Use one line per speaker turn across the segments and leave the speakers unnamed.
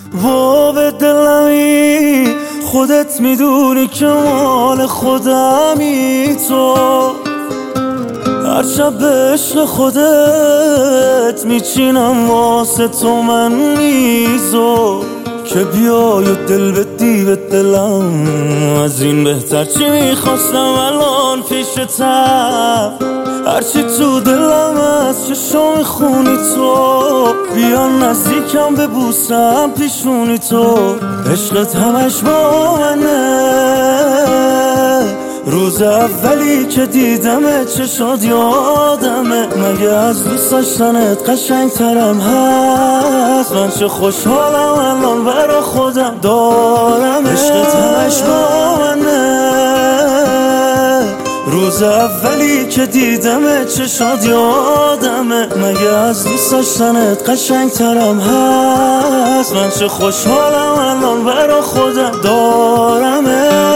و به دلمی خودت میدونی که مال خودمی تو، هر شب به عشق خودت میچینم واسه تو من میزو، که بیای و دل بدی به دلم. از این بهتر چی میخواستم الان پیشتم، هرچی تو دلم از چشم میخونی تو، بیا نزدیکم ببوسم پیشونی تو. عشقت همش با منه، روز اولی که دیدمت چه شد یادمه، مگه از دوست داشتنت قشنگ ترم هست؟ من چه خوشحالم الان برا خودم دارم. عشقت همش با منه، روز اولی که دیدمت چه شد یادمه، مگه از دوست داشتنت قشنگ ترم هست؟ من چه خوشحالم الان برا خودم دارم.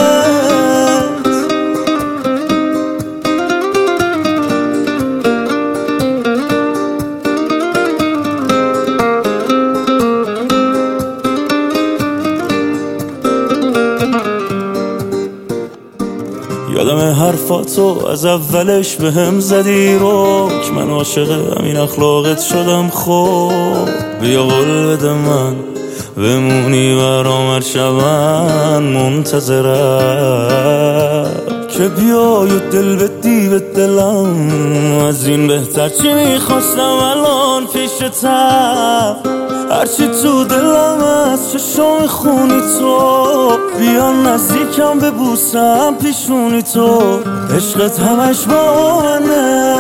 یادم حرفاتو از اولش به هم زدی رو، که من عاشق همین اخلاقت شدم. خب بیا قول بده من بمونی برام هر شب، من منتظرم، که بیای و دل بدی به دلم. از این بهتر چی میخواستم الان پیشتم، هرچی تو دلم از چشم میخونی تو، بیا نزدیکم ببوسم پیشونی تو. عشقت همش با منه،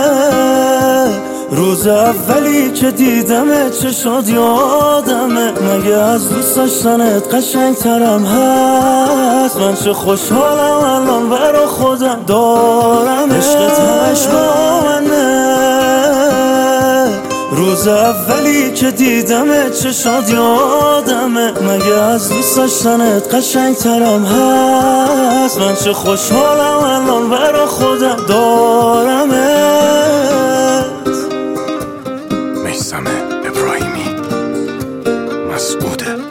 روز اولی که دیدمت چه شد یادمه، مگه از دوست داشتنت قشنگ ترم هست؟ من چه خوشحالم الان برا خودم دارم. عشقت همش با منه، روز اولی که دیدمت چه شد یادمه، مگه از دوست داشتنت قشنگ ترم هست؟ من چه خوشحالم الان برا خودم دارم.
میثم ابراهیمی، مسعود